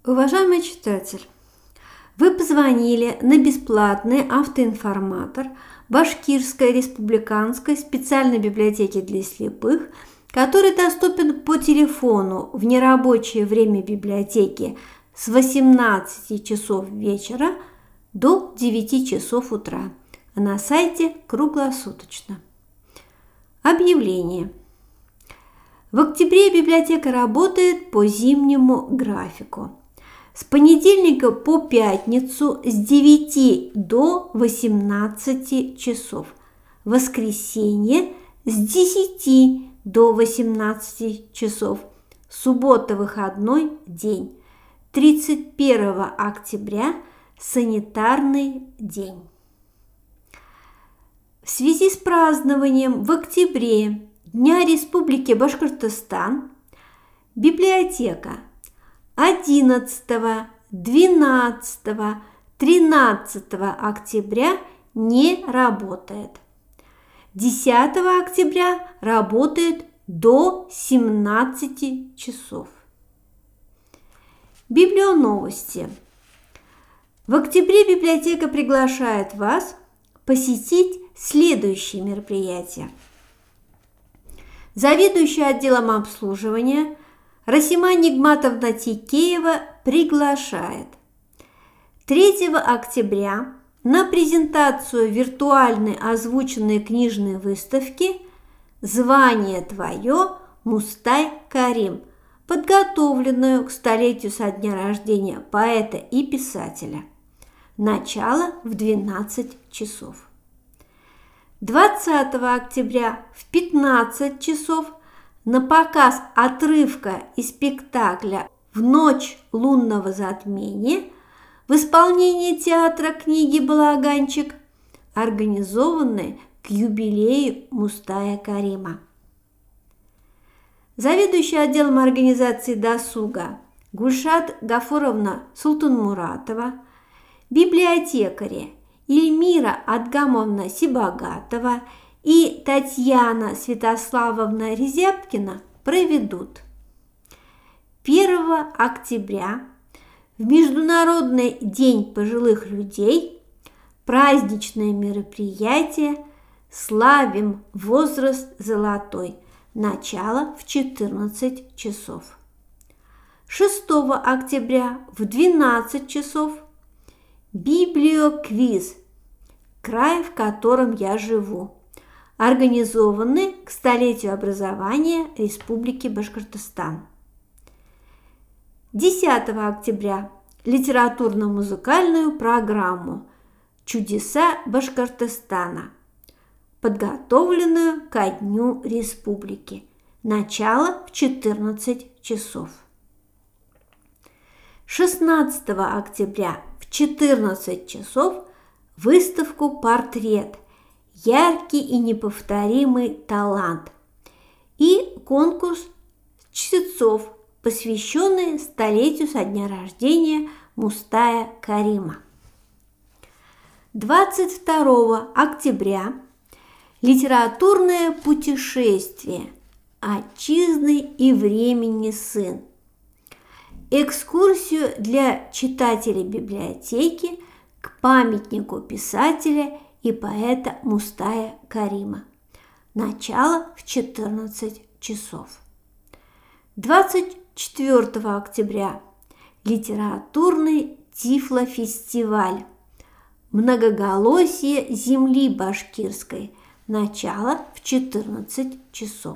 Уважаемый читатель, вы позвонили на бесплатный автоинформатор Башкирской республиканской специальной библиотеки для слепых, который доступен по телефону в нерабочее время библиотеки с 18 часов вечера до 9 часов утра, а на сайте круглосуточно. Объявление. В октябре библиотека работает по зимнему графику. С понедельника по пятницу с 9 до 18 часов. В воскресенье с 10 до 18 часов. Суббота – выходной день. 31 октября – санитарный день. В связи с празднованием в октябре Дня Республики Башкортостан библиотека 11, 12, 13 октября не работает. 10 октября работает до 17 часов. Библионовости. В октябре библиотека приглашает вас посетить следующие мероприятия. Заведующая отделом обслуживания Расима Нигматовна Тикеева приглашает 3 октября на презентацию виртуальной озвученной книжной выставки «Звание твое, Мустай Карим», подготовленную к столетию со дня рождения поэта и писателя. Начало в 12 часов. 20 октября в 15 часов на показ отрывка из спектакля «В ночь лунного затмения» в исполнении театра книги «Балаганчик», организованной к юбилею Мустая Карима. Заведующая отделом организации досуга Гульшат Гафуровна Султанмуратова, библиотекари Ильмира Адгамовна Сибагатова и Татьяна Святославовна Резябкина проведут 1 октября в Международный день пожилых людей праздничное мероприятие «Славим возраст золотой». Начало в 14 часов. 6 октября в 12 часов библиоквиз «Край, в котором я живу», организованный к столетию образования Республики Башкортостан. 10 октября литературно-музыкальную программу «Чудеса Башкортостана», подготовленную ко Дню Республики. Начало в 14 часов. 16 октября в 14 часов выставку «Портрет. Яркий и неповторимый талант» и конкурс чтецов, посвященный столетию со дня рождения Мустая Карима. 22 октября литературное путешествие «Отчизны и времени сын». Экскурсию для читателей библиотеки к памятнику писателя и поэта Мустая Карима. Начало в 14 часов. 24 октября литературный тифлофестиваль «Многоголосие земли башкирской». Начало в 14 часов.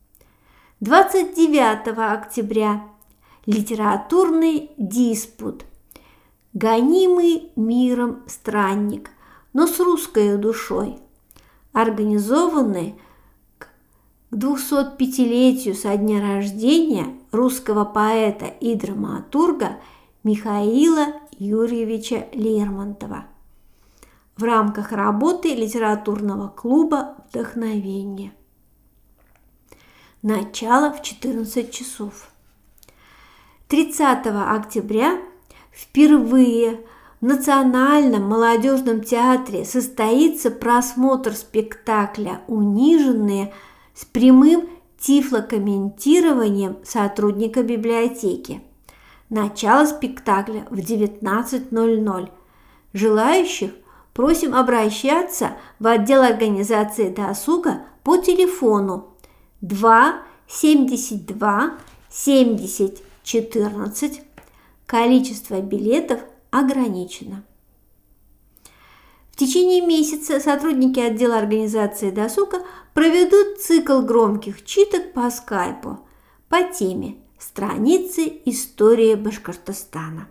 29 октября литературный диспут «Гонимый миром странник, но с русской душой», организованный к 205-летию со дня рождения русского поэта и драматурга Михаила Юрьевича Лермонтова в рамках работы литературного клуба «Вдохновение». Начало в 14 часов. 30 октября впервые в Национальном молодежном театре состоится просмотр спектакля «Униженные» с прямым тифлокомментированием сотрудника библиотеки. Начало спектакля в 19:00. Желающих просим обращаться в отдел организации досуга по телефону 2 72 70 14. Количество билетов ограничено. В течение месяца сотрудники отдела организации досуга проведут цикл громких читок по скайпу по теме «Страницы истории Башкортостана».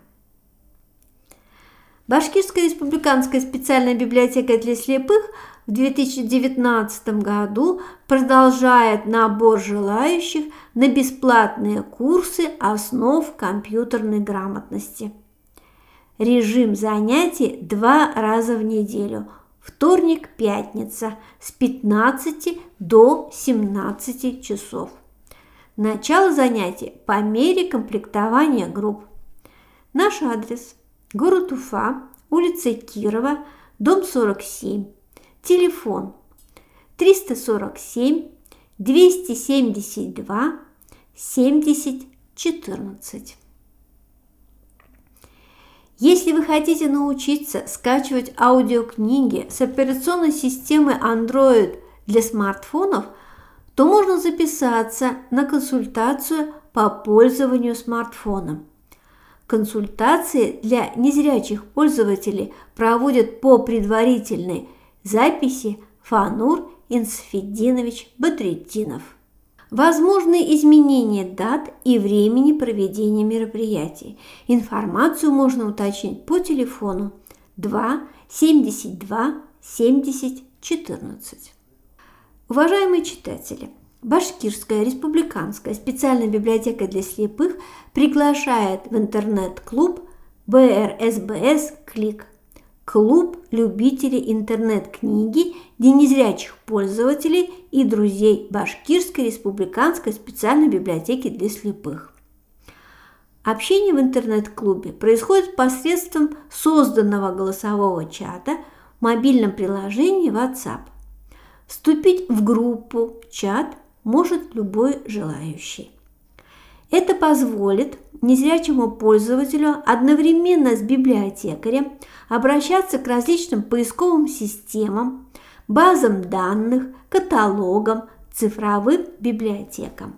Башкирская республиканская специальная библиотека для слепых в 2019 году продолжает набор желающих на бесплатные курсы основ компьютерной грамотности. Режим занятий 2 раза в неделю, вторник-пятница с 15 до 17 часов. Начало занятий по мере комплектования групп. Наш адрес: город Уфа, улица Кирова, дом 47, телефон 347 272 70 14. Если вы хотите научиться скачивать аудиокниги с операционной системой Android для смартфонов, то можно записаться на консультацию по пользованию смартфоном. Консультации для незрячих пользователей проводят по предварительной записи Фанур Инсфетдинович Бадретдинов. Возможны изменения дат и времени проведения мероприятий. Информацию можно уточнить по телефону 2 72 70 14. Уважаемые читатели, Башкирская республиканская специальная библиотека для слепых приглашает в интернет-клуб БРСБС «Клик». Клуб любителей интернет-книги для незрячих пользователей и друзей Башкирской республиканской специальной библиотеки для слепых. Общение в интернет-клубе происходит посредством созданного голосового чата в мобильном приложении WhatsApp. Вступить в группу, чат может любой желающий. Это позволит незрячему пользователю одновременно с библиотекарем обращаться к различным поисковым системам, базам данных, каталогам, цифровым библиотекам.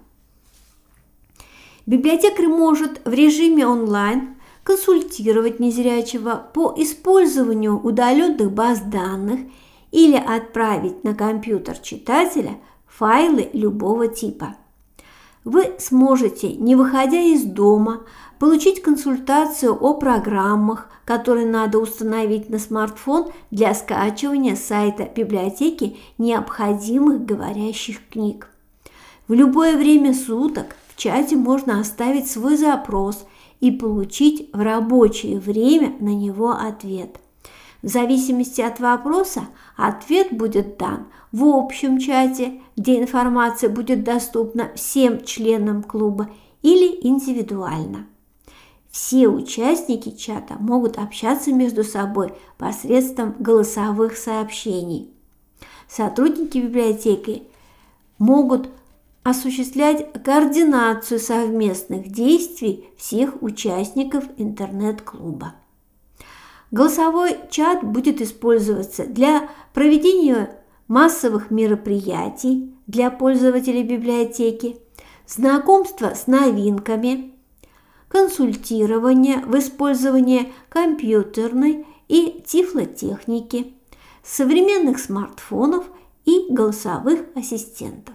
Библиотекарь может в режиме онлайн консультировать незрячего по использованию удаленных баз данных или отправить на компьютер читателя файлы любого типа. Вы сможете, не выходя из дома, получить консультацию о программах, которые надо установить на смартфон для скачивания с сайта библиотеки необходимых говорящих книг. В любое время суток в чате можно оставить свой запрос и получить в рабочее время на него ответ. В зависимости от вопроса ответ будет дан в общем чате, где информация будет доступна всем членам клуба, или индивидуально. Все участники чата могут общаться между собой посредством голосовых сообщений. Сотрудники библиотеки могут осуществлять координацию совместных действий всех участников интернет-клуба. Голосовой чат будет использоваться для проведения массовых мероприятий для пользователей библиотеки, знакомства с новинками, консультирования в использовании компьютерной и тифлотехники, современных смартфонов и голосовых ассистентов.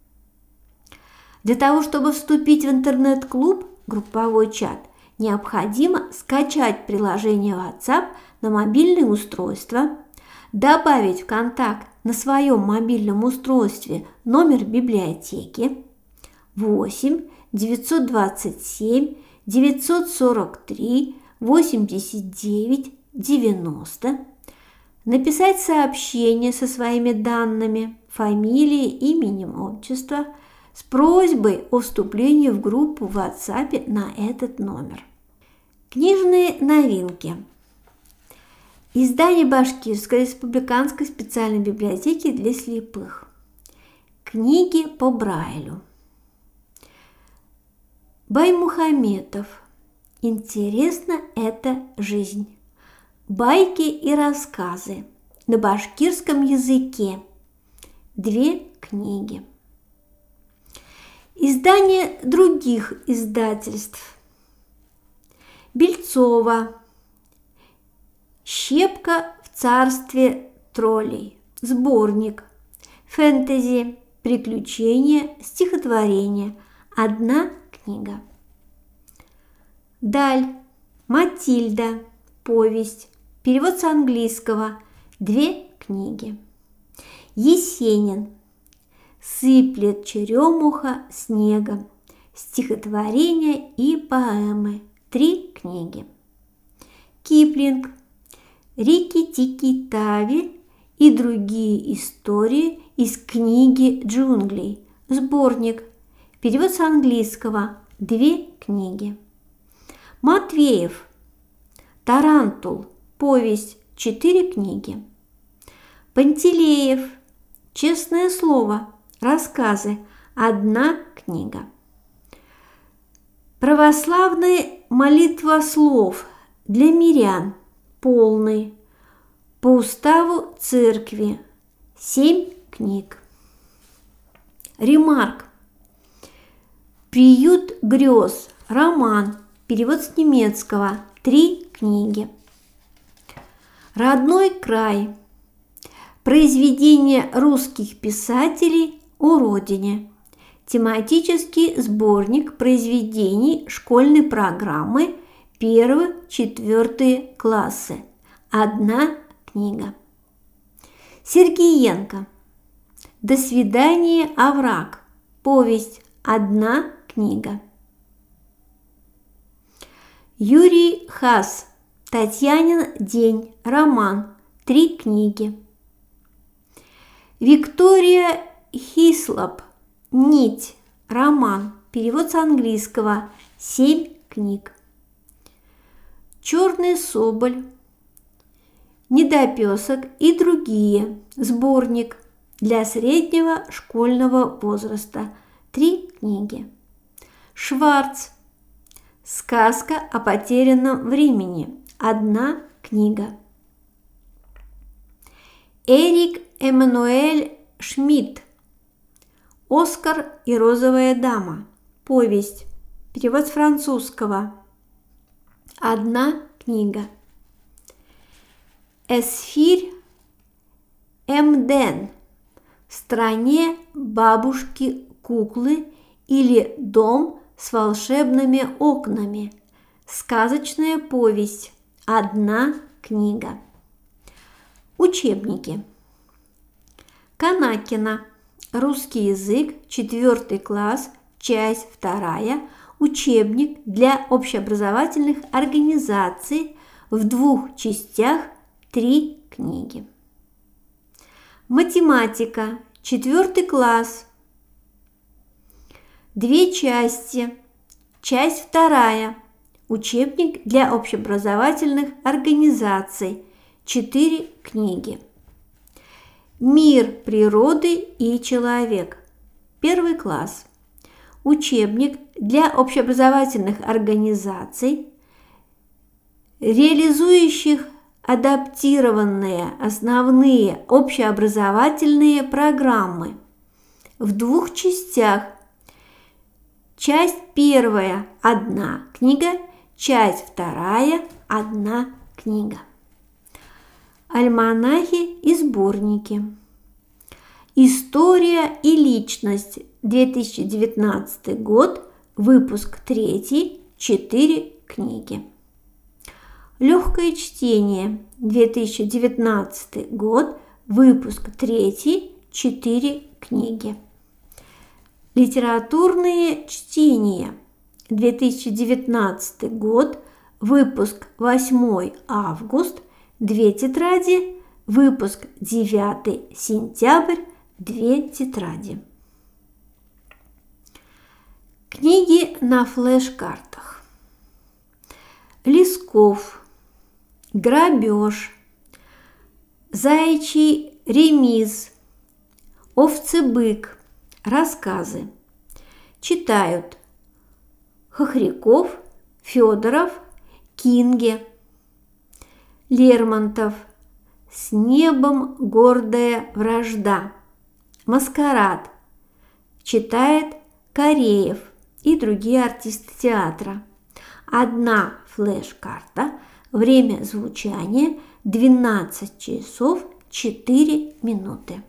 Для того, чтобы вступить в интернет-клуб, групповой чат, необходимо скачать приложение WhatsApp на мобильное устройство, добавить в контакт на своем мобильном устройстве номер библиотеки 8 927 943 89 90, написать сообщение со своими данными, фамилией, именем, отчества с просьбой о вступлении в группу в WhatsApp на этот номер. Книжные новинки. Издание Башкирской республиканской специальной библиотеки для слепых. Книги по Брайлю. Баймухаметов. Интересна эта жизнь. Байки и рассказы на башкирском языке. 2 книги. Издания других издательств. Бельцова. «Щепка в царстве троллей». Сборник. Фэнтези. Приключения. Стихотворения. 1 книга. Даль. Матильда. Повесть. Перевод с английского. 2 книги. Есенин. «Сыплет черемуха снегом». Стихотворения и поэмы. 3 книги. Киплинг. «Рикки-тикки-тави» и другие истории из книги джунглей. Сборник. Перевод с английского. 2 книги. Матвеев. «Тарантул». Повесть. 4 книги. Пантелеев. «Честное слово». Рассказы. 1 книга. Православный молитвослов для мирян. Полный. По уставу церкви. 7 книг. Ремарк. «Приют грез». Роман. Перевод с немецкого. 3 книги. Родной край. Произведения русских писателей о родине. Тематический сборник произведений школьной программы 1-4 классы. 1 книга. Сергеенко. «До свидания, овраг». Повесть. 1 книга. Юрий Хас. «Татьянин день». Роман. 3 книги. Виктория Хислоп. «Нить». Роман. Перевод с английского. 7 книг. Черный соболь. Недопесок и другие. Сборник для среднего школьного возраста. 3 книги. Шварц. «Сказка о потерянном времени». 1 книга. Эрик Эммануэль Шмидт. «Оскар и розовая дама». Повесть. Перевод с французского. 1 книга. Эсфирь Эмден. «В стране бабушки-куклы» или «Дом с волшебными окнами». Сказочная повесть. 1 книга. Учебники. Канакина. «Русский язык», 4 класс, часть 2, учебник для общеобразовательных организаций в 2 частях, 3 книги. Математика. 4 класс. 2 части. Часть 2. Учебник для общеобразовательных организаций. 4 книги. Мир природы и человек. 1 класс. Учебник для общеобразовательных организаций, реализующих адаптированные основные общеобразовательные программы в 2 частях. Часть 1 – 1 книга, часть 2 – 1 книга. Альманахи и сборники. История и личность. 2019 год. Выпуск 3. 4 книги. Легкое чтение. 2019 год. Выпуск 3. 4 книги. Литературные чтения. 2019 год. Выпуск 8 август. 2 тетради. Выпуск 9 сентябрь. 2 тетради. Книги на флеш-картах. Лесков. Грабеж. Заячий ремиз. Овцебык. Рассказы. Читают Хохряков, Федоров Кинге. Лермонтов «С небом гордая вражда». Маскарад читает Кореев и другие артисты театра. Одна флеш-карта. Время звучания 12 часов 4 минуты.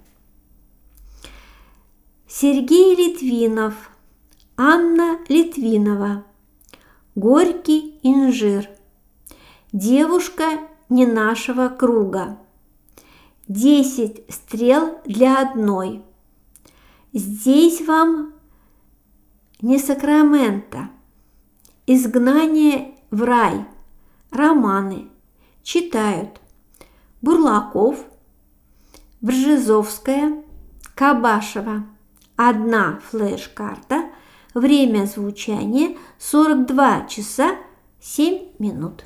Сергей Литвинов, Анна Литвинова. Горький инжир. Девушка не нашего круга. 10 стрел для одной. Здесь вам не Сакраменто. Изгнание в рай. Романы. Читают Бурлаков, Бржезовская, Кабашева. Одна флеш-карта. Время звучания 42 часа 7 минут.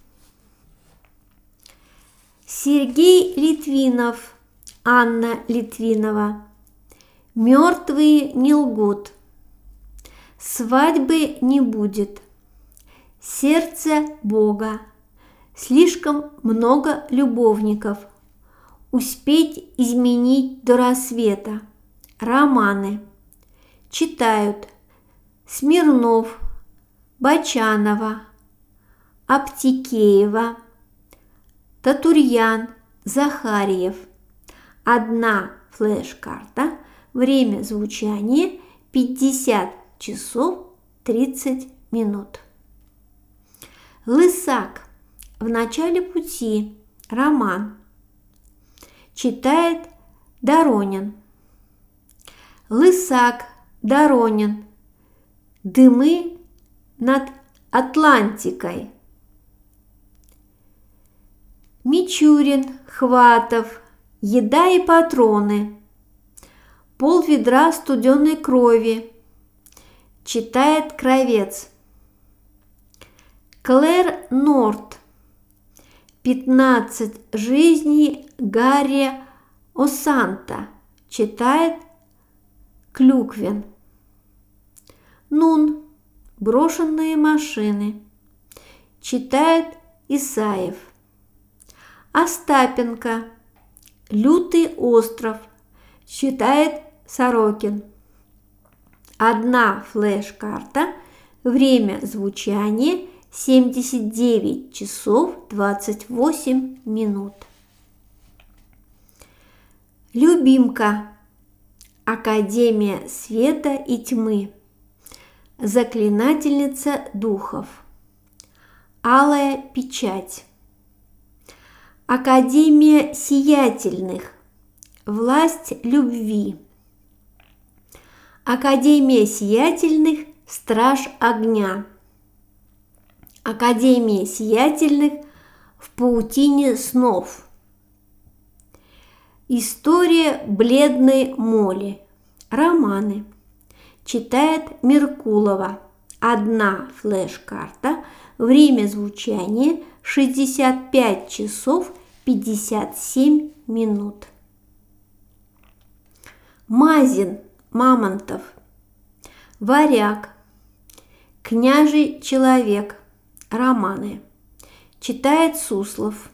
Сергей Литвинов, Анна Литвинова. Мертвые не лгут. Свадьбы не будет. Сердце Бога. Слишком много любовников. Успеть изменить до рассвета. Романы. Читают Смирнов, Бочанова, Аптекеева, Татурьян, Захарьев. Одна флеш-карта. Время звучания 50 часов 30 минут. Лысак. В начале пути. Роман. Читает Доронин. Лысак, Доронин. Дымы над Атлантикой. Мичурин, Хватов. Еда и патроны. Пол-ведра студеной крови. Читает Кравец. Клэр Норт. 15 жизней Гарри Осанта. Читает Клюквин. Нун. Брошенные машины. Читает Исаев. Остапенко. Лютый остров. Читает Сорокин. Одна флеш-карта. Время звучания 79 часов 28 минут. Любимка. Академия света и тьмы. Заклинательница духов. Алая печать. Академия сиятельных. Власть любви. Академия сиятельных. Страж огня. Академия сиятельных. В паутине снов. История бледной моли. Романы. Читает Меркулова. Одна флеш-карта. Время звучания 65 часов 57 минут. Мазин, Мамонтов. Варяг. Княжий человек. Романы. Читает Суслов.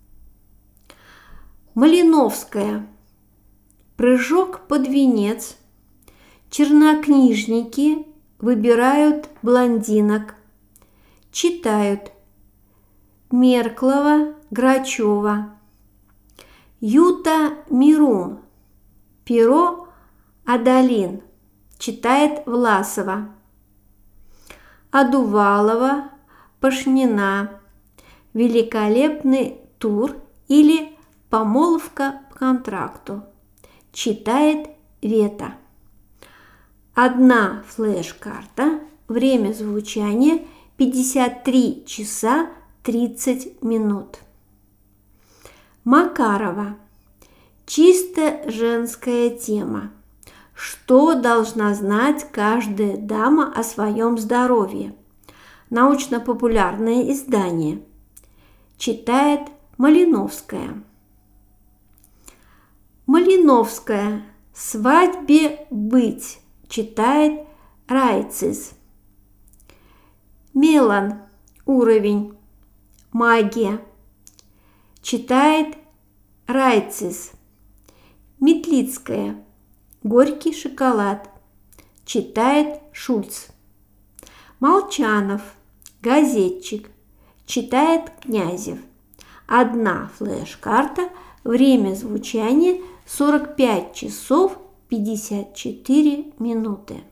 Малиновская. Прыжок под венец. Чернокнижники выбирают блондинок. Читают Мерклова, Грачева. Юта Мирум. Перо Адалин. Читает Власова. Адувалова, Пашнина. Великолепный тур или помолвка по контракту. Читает Вета. Одна флеш-карта. Время звучания 53 часа 30 минут. Макарова. Чисто женская тема. Что должна знать каждая дама о своем здоровье? Научно-популярное издание. Читает Малиновская. Малиновская. Свадьбе быть. Читает Райцис. Мелан – уровень, магия. Читает Райцис. Метлицкая – горький шоколад. Читает Шульц. Молчанов – газетчик. Читает Князев. Одна флеш-карта, время звучания 45 часов 54 минуты.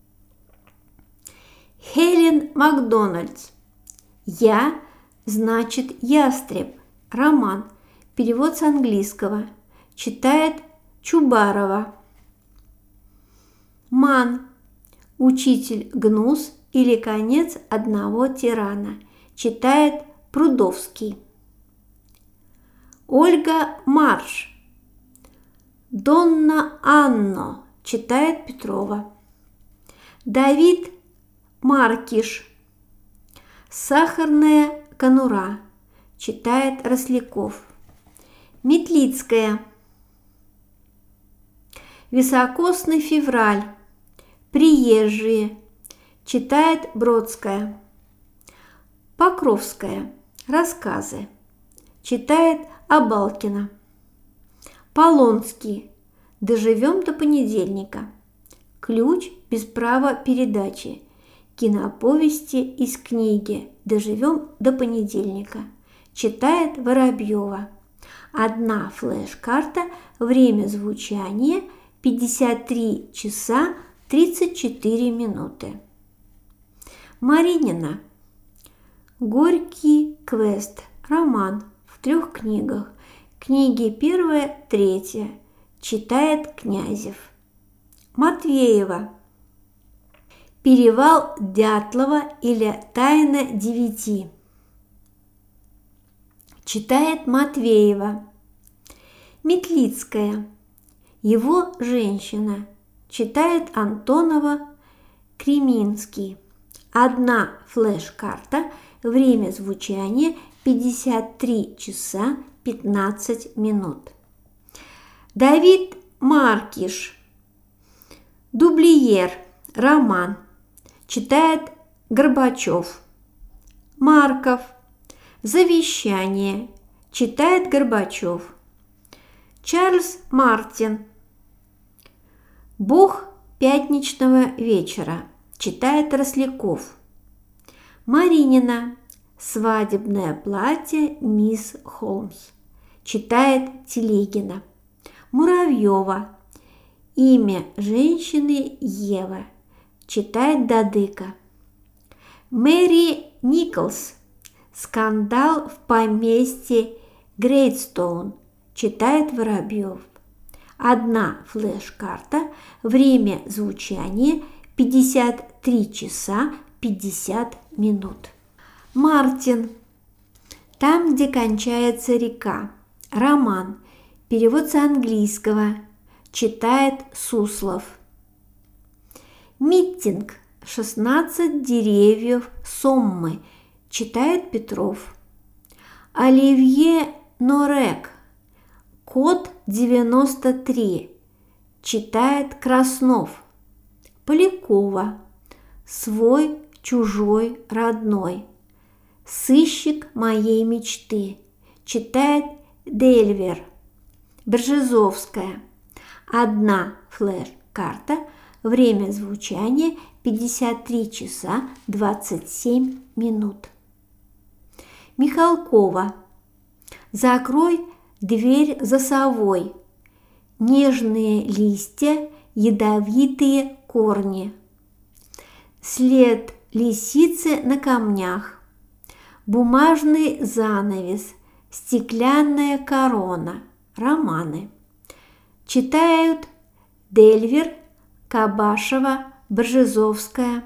Хелен Макдональдс. «Я» значит «ястреб». Роман. Перевод с английского. Читает Чубарова. Ман. Учитель Гнус или конец одного тирана. Читает Прудовский. Ольга Марш. Донна Анно. Читает Петрова. Давид Маркиш. Сахарная конура. Читает Росляков. Метлицкая. Високосный февраль. Приезжие. Читает Бродская. Покровская. Рассказы. Читает Абалкина. Полонский. Доживем до понедельника. Ключ без права передачи. Киноповести из книги «Доживем до понедельника». Читает Воробьева. Одна флеш-карта, время звучания 53 часа 34 минуты. Маринина. Горький квест. Роман в 3 книгах. Книги 1-3. Читает Князев. Матвеева. Перевал Дятлова или Тайна 9. Читает Матвеева. Метлицкая. Его женщина. Читает Антонова. Креминский. Одна флеш-карта. Время звучания 53 часа 15 минут. Давид Маркиш. Дублиер. Роман. Читает Горбачев. Марков. Завещание. Читает Горбачев. Чарльз Мартин. Бог пятничного вечера. Читает Росляков. Маринина. Свадебное платье мисс Холмс. Читает Телегина. Муравьева. Имя женщины Ева. Читает Дадыка. Мэри Николс. Скандал в поместье Грейтстоун. Читает Воробьев. Одна флеш-карта. Время звучания 53 часа 50 минут. Мартин. Там, где кончается река. Роман. Перевод с английского. Читает Суслов. Митинг. 16 деревьев Соммы. Читает Петров. Оливье Норек. Код 93. Читает Краснов. Полякова. Свой, чужой, родной. Сыщик моей мечты. Читает Дельвер. Бржезовская. Одна флеш-карта. Время звучания 53 часа 27 минут. Михалкова. Закрой дверь за совой. Нежные листья, ядовитые корни. След лисицы на камнях. Бумажный занавес. Стеклянная корона. Романы. Читают Дельвер, Кабашева, Бржезовская.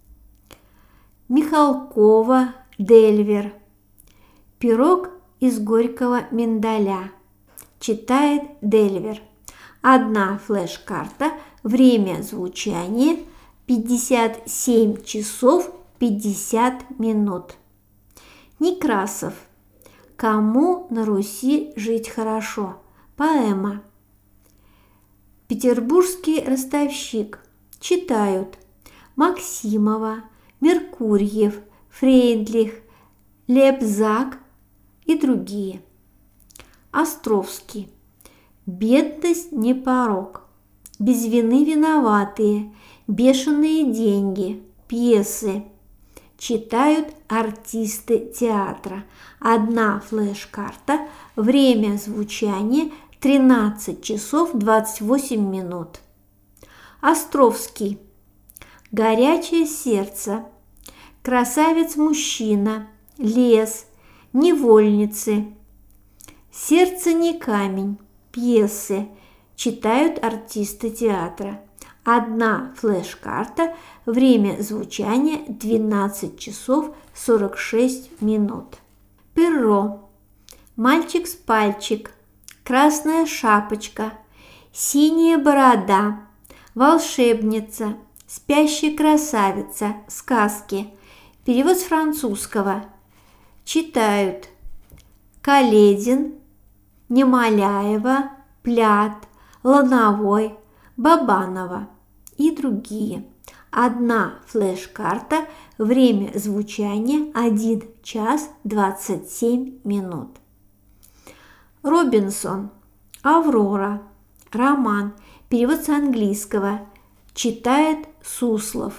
Михалкова, Дельвер. Пирог из горького миндаля. Читает Дельвер. Одна флеш-карта. Время звучания 57 часов 50 минут. Некрасов. Кому на Руси жить хорошо? Поэма. Петербургский ростовщик. Читают Максимова, Меркурьев, Фрейдлих, Лепзак и другие. Островский. Бедность не порок. Без вины виноватые. Бешеные деньги. Пьесы. Читают артисты театра. Одна флеш-карта. Время звучания 13 часов 28 минут. Островский. Горячее сердце. Красавец-мужчина. Лес. Невольницы. Сердце не камень. Пьесы. Читают артисты театра. Одна флеш-карта. Время звучания 12 часов 46 минут. Перро. Мальчик с пальчик. Красная шапочка. Синяя борода. Волшебница. Спящая красавица. Сказки. Перевод с французского. Читают Каледин, Немоляева, Плят, Лановой, Бабанова и другие. Одна флеш-карта. Время звучания 1 час 27 минут. Робинсон. Аврора. Роман. Перевод с английского. Читает Суслов.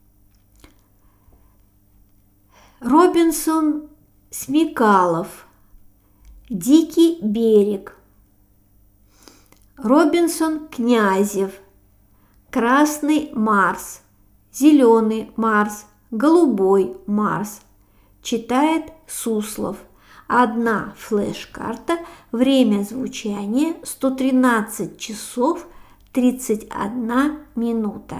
Робинсон Смекалов. Дикий берег. Робинсон Князев. Красный Марс. Зеленый Марс. Голубой Марс. Читает Суслов. Одна флеш-карта. Время звучания 113 часов 31 минута.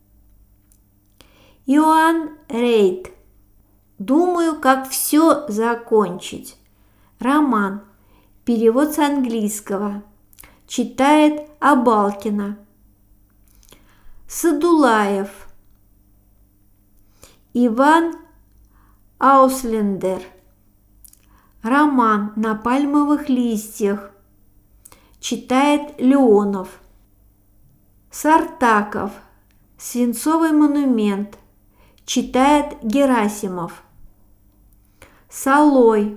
Иоанн Рейд. Думаю, как все закончить. Роман. Перевод с английского. Читает Абалкина. Садулаев. Иван Ауслендер. Роман на пальмовых листьях. Читает Леонов. Сартаков. Свинцовый монумент. Читает Герасимов. Солой.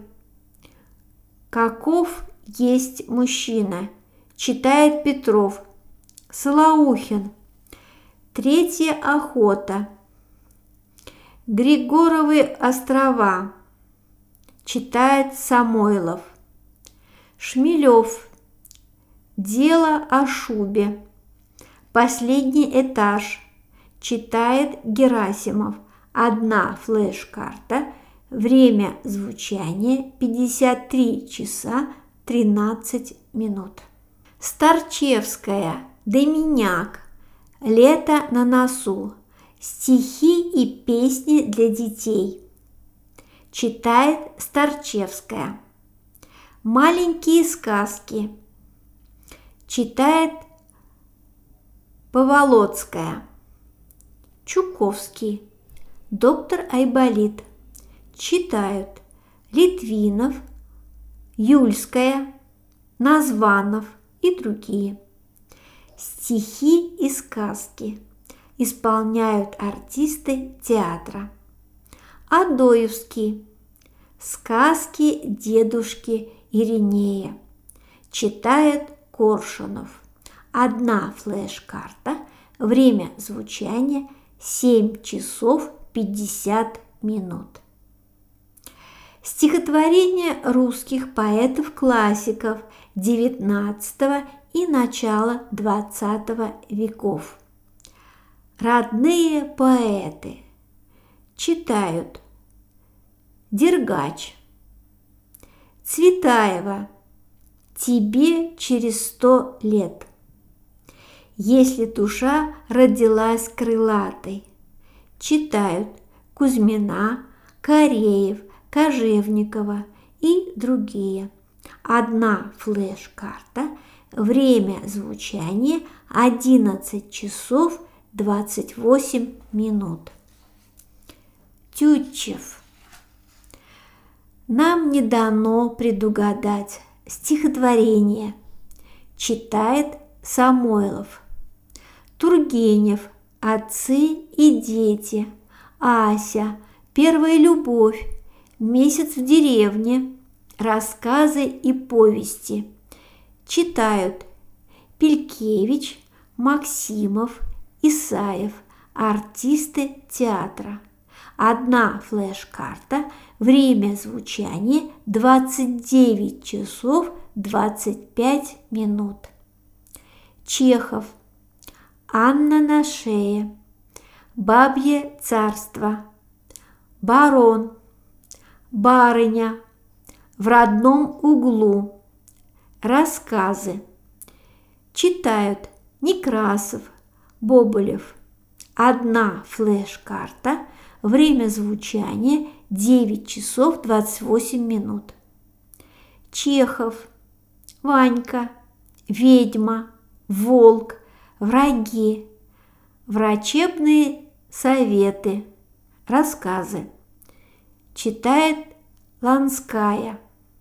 Каков есть мужчина. Читает Петров. Солоухин. Третья охота. Григоровы острова. Читает Самойлов. Шмелев. Дело о шубе. Последний этаж. Читает Герасимов. Одна флеш-карта. Время звучания 53 часа 13 минут. Старчевская. Доминяк. Лето на носу. Стихи и песни для детей. Читает Старчевская. Маленькие сказки. Читает Поволоцкая. Чуковский. Доктор Айболит. Читают Литвинов, Юльская, Названов и другие. Стихи и сказки. Исполняют артисты театра. Адоевский. Сказки дедушки Иринея. Читает Коршунов. Одна флеш-карта. Время звучания 7 часов 50 минут. Стихотворения русских поэтов-классиков XIX и начала XX веков. Родные поэты. Читают Дергач. Цветаева. Тебе через 100 лет. Если душа родилась крылатой. Читают Кузьмина, Кореев, Кожевникова и другие. Одна флеш-карта. Время звучания 11 часов 28 минут. Тютчев. Нам не дано предугадать. Стихотворение. Читает Самойлов. Тургенев. Отцы и дети. Ася. Первая любовь, Месяц в деревне, рассказы и повести. Читают Пелькевич, Максимов, Исаев, артисты театра. Одна флеш-карта, время звучания 29 часов 25 минут. Чехов. Анна на шее. Бабье царство. Барон. Барыня. В родном углу. Рассказы. Читают Некрасов, Бобылев. Одна флеш-карта, время звучания 9 часов 28 минут. Чехов. Ванька. Ведьма. Волк. Враги. Врачебные советы. Рассказы. Читает Ланская.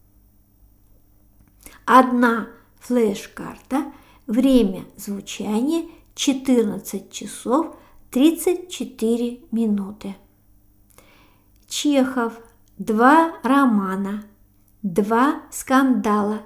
Одна флеш-карта, время звучания 14 часов 34 минуты. Чехов. Два романа. Два скандала.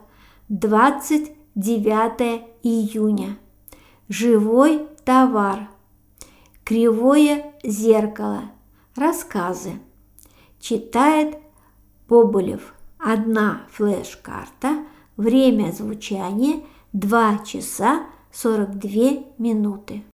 29 июня. Живой товар. Кривое зеркало. Рассказы. Читает Бобылев. Одна флеш-карта, время звучания 2 часа 42 минуты.